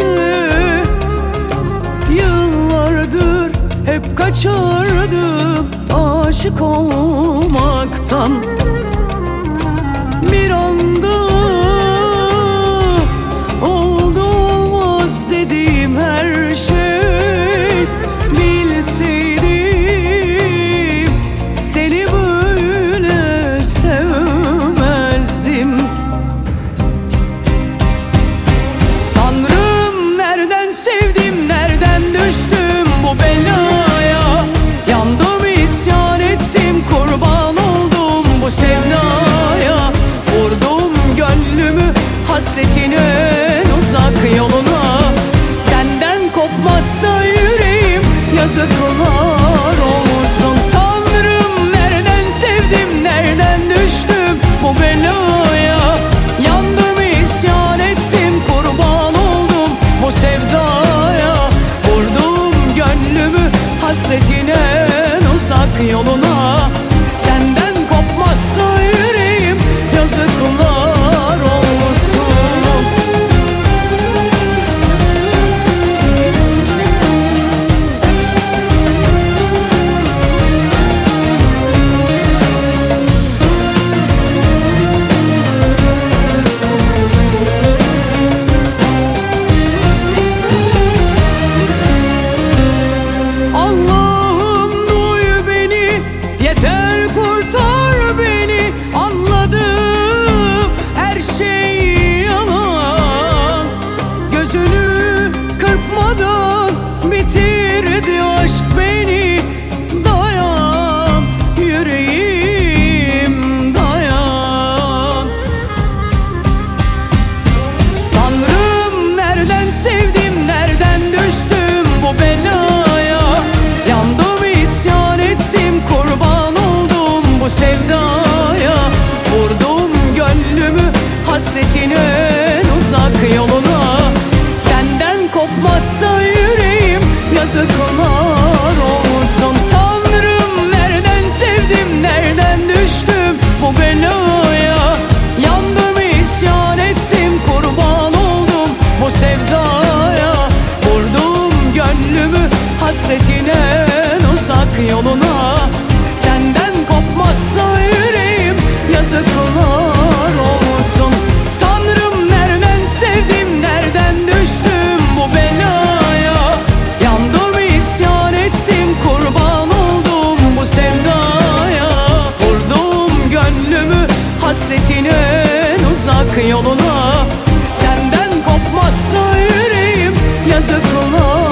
Yıllardır hep kaçardım aşık olmaktan. Bir anda oldu olmaz dediğim her şey. Bilseydim seni böyle sevmezdim. Tanrım, nereden sevdim, nereden düştüm bu belaya? Yandım, isyan ettim, kurban oldum bu sevdaya. Vurdum gönlümü hasretin en uzak yoluna. Senden kopmazsa yüreğim yazıklar olsun. Tanrım, nereden sevdim, nereden düştüm bu belaya? Yandım, isyan ettim, kurban oldum bu sevdaya. Vurdum gönlümü hasretin en uzak yoluna. Senden kopmazsa yüreğim yazıklar olsun. Allah'ım, duy beni, yeter kurtar beni. Anladım, her şey yalan. Gözünü kırpmadan bitirdi aşk beni. Dayan yüreğim, dayan. Tanrım, nereden sevdim, nereden düştüm bu belaya? Yandım, isyan ettim, kurban oldum bu sevdaya. Vurdum gönlümü hasretin en uzak yoluna. Senden kopmazsa yüreğim yazıklar olsun. Tanrım, nereden sevdim, nereden düştüm bu belaya? Yandım, isyan ettim, kurban oldum bu sevdaya. Vurdum gönlümü hasretin en uzak yoluna. Senden kopmazsa yüreğim yazıklar olsun. Tanrım, nereden sevdim, nereden düştüm bu belaya? Yandım, isyan ettim, kurban oldum bu sevdaya. Vurdum gönlümü hasretin en uzak yoluna. Senden kopmazsa yüreğim yazıklar